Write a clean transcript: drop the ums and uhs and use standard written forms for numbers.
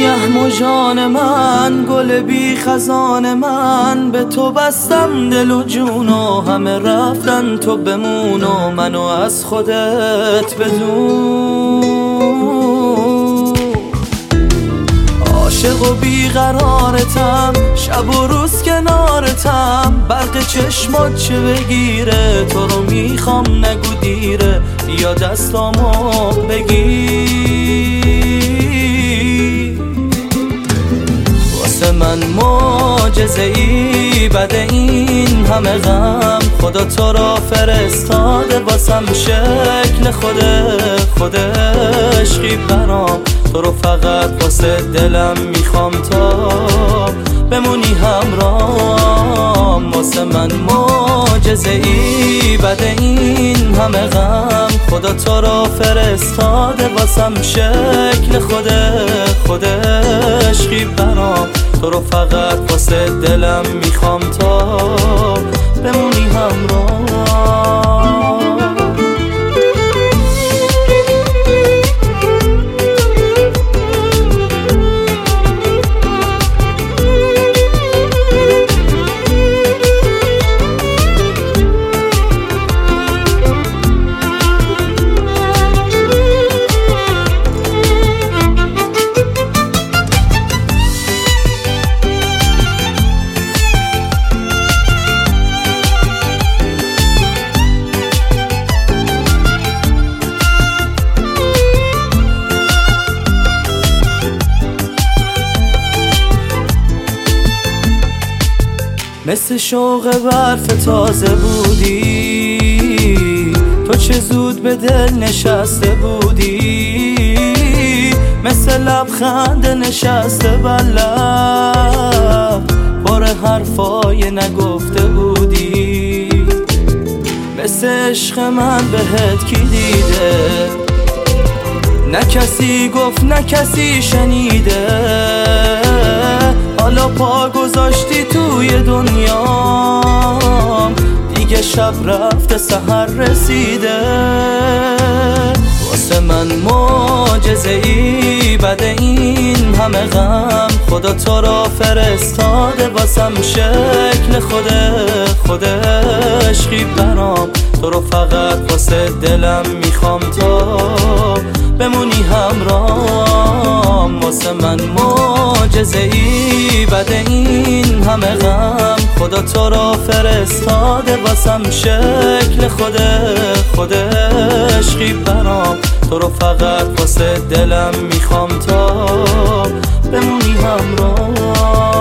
سیه مژان من، گل بی خزان من، به تو بستم دل و جون و همه رفتن تو بمون و منو از خودت بدون. عاشق و بیقرارتم، شب و روز کنارتم، برق چشمات چه بگیره، تو رو میخوام نگو دیره، بیا دستامو بگیر. واسه من معجزه ای بده این همه غم، خدا تو را فرستاده واسم شکل خود عشقی برام، تو رو فقط واسه دلم میخوام تا بمونی همراهم. واسه من معجزه ای بده این همه غم، خدا تو را فرستاده واسم شکل خود عشقی برام، تو رو فقط واسه دلم میخوام تا بمونی همراهم. مثل شوق برف تازه بودی، تو چه زود به دل نشسته بودی، مثل لبخند نشسته بر لب، پر حرفای نگفته بودی. مثل عشق من بهت کی دیده، نه کسی گفت نه کسی شنیده، حالا پا گذاشتی توی دنیام، دیگه شب رفته سحر رسیده. واسه من معجزه ای بده این همه غم، خدا تو را فرستاده واسم شکل خود عشقی برام، تو رو فقط واسه دلم میخوام تا بمونی همراهم. واسه من معجزه ای بده این همه غم، خدا تو را فرستاده واسم شکل خود عشقی برام، تو رو فقط واسه دلم میخوام تا بمونی همراهم.